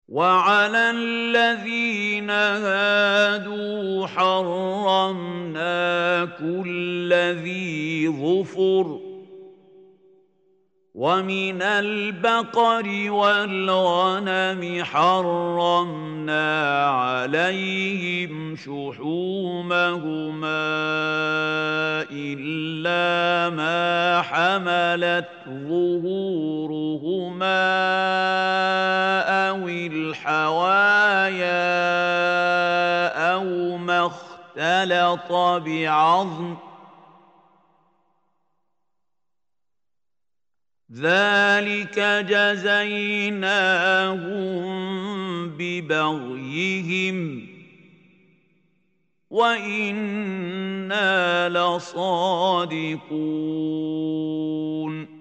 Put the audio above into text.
وعلى الذين هادوا حرمنا كل ذي ظفر ومن البقر والغنم حرمنا عليهم شحومهما إلا ما حملت ظهورهما أو الحوايا أو ما اختلط بعظم ذلك جزيناهم ببغيهم وإنا لصادقون